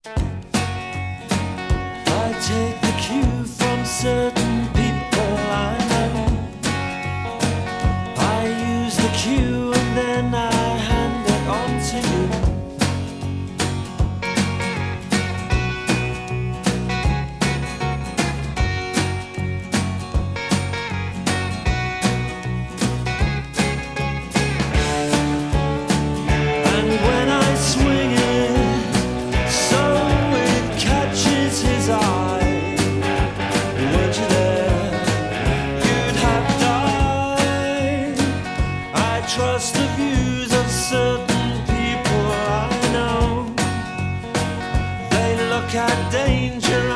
I take the cue from certain people I know. I use the cue and then I hand it on to you. And when I swing it, so it catches his eye. Weren't you there? You'd have died. I trust the views of certain people I know. They look at danger